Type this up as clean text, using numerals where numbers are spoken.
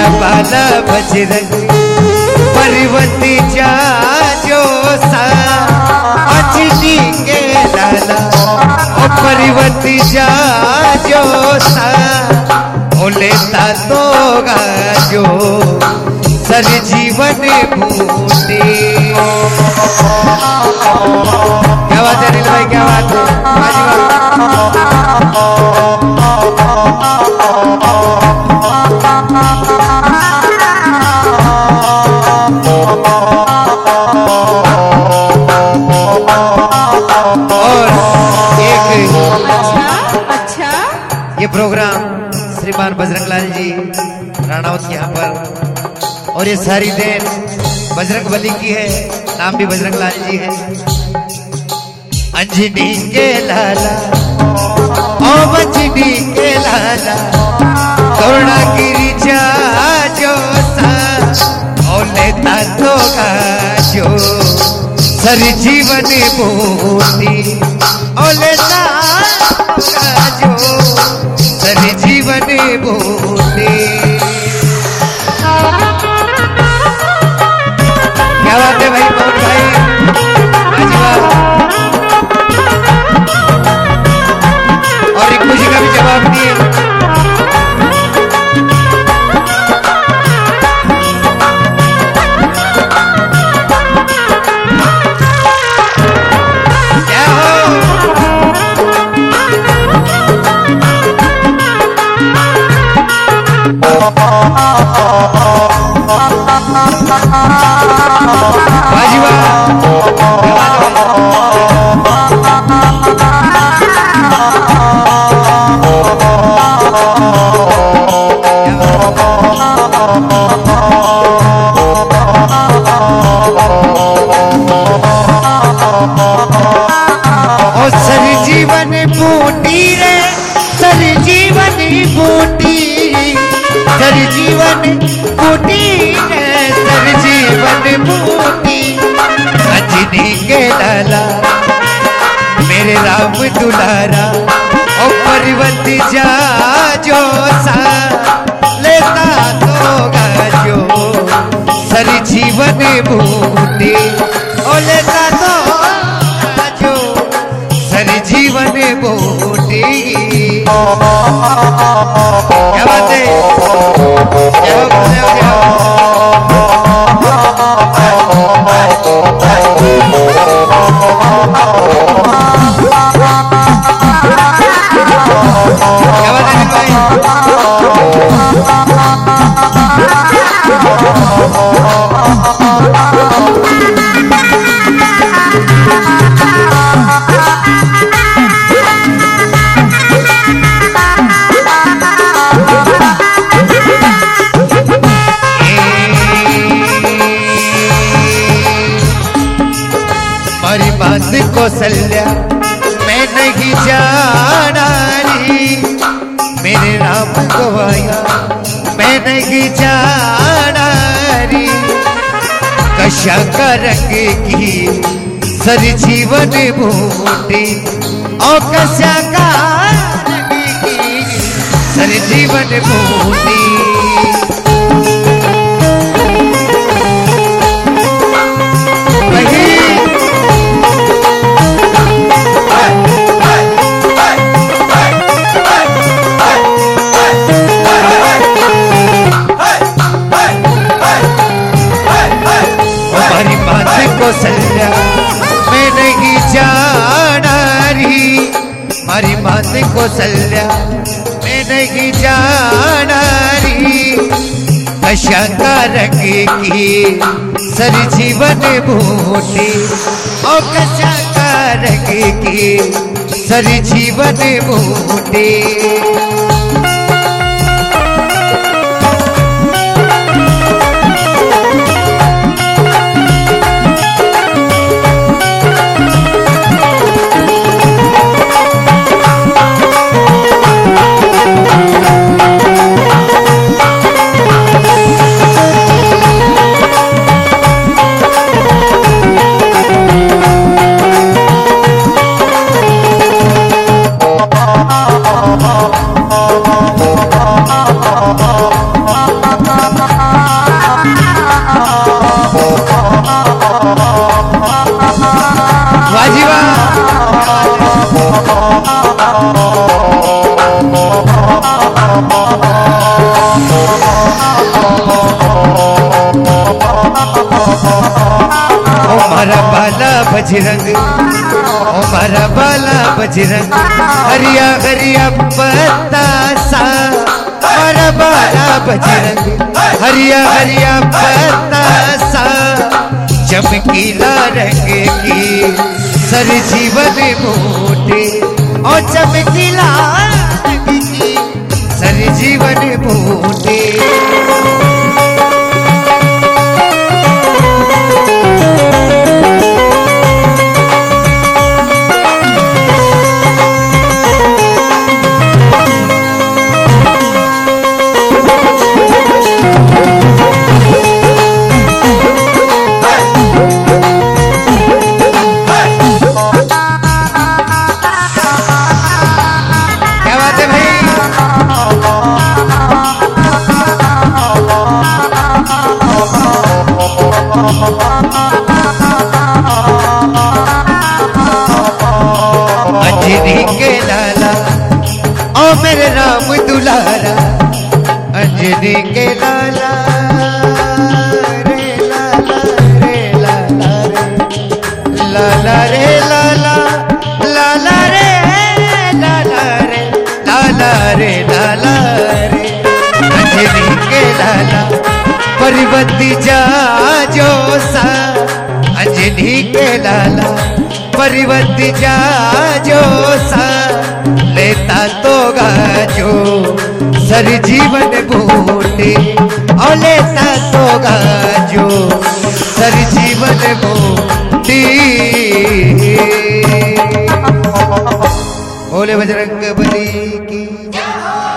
बाला बजरंग पर्वती जा जो सा अजनी के लाला ओ पर्वती जा जो सा ओ लेता तो जो सर जीवन बूटे। क्या बात है अनिल भाई, क्या बात है। और एक अच्छा ये प्रोग्राम श्रीमान बजरंग लाल जी राणावत यहाँ पर, और ये सारी देन बजरंग बली की है, नाम भी बजरंग लाल जी है। अंजनी के लाला ओ बजनी के लाला करुणा गिरी जा जो सा ओ लेता तो जो सर जीवन बूटी ओ लेता जो सर जीवन बूटी। क्या बात है भाई पवन भाई, और एक खुशी का भी जवाब दिए। मेरे राम दुलारा ओ पर्वती जा जो सा लेता तो जो सर जीवन बूटी ओ लेता तो जो सर जीवन बूटी। क्या बात है, क्या बात है। कौशल्या मैं नहीं जाना री, मेरे राम गवाया मैं नहीं जाना री। कशा का रंग की सर जीवन बूटी और कशा का रंग की सर जीवन बूटी। कौशल्या मैं नहीं जाना री, हमारी बात कौशल्या मैं नहीं जाना री। कशा का रंग की सर जीवन बूटी और कशा का रंग की सर जीवन बूटी। ओ मारा बाला बजरंग, ओ मारा बाला बजरंग, हरिया हरिया पत्ता सा, मारा बाला बजरंग, हरिया हरिया पत्ता सा, चमकीला रंग की सर जीवन मोटे, ओ चमकीला रंग की सर जीवन मोटे। अंजनी के लाला ओ मेरे राम दुलारा, अंजनी के लाला रे लाला रे लाला रे लाला रे लाला लाला रे लाला रे लाला रे लाला रे, अंजनी के लाला परिवती जा जो सा, अंजनी के लाला परिवती जा जो सा, लेता तो गाजो सर जीवन बूटे, और लेता तो गाजो सर जीवन बूटे। बोले बजरंग बली की।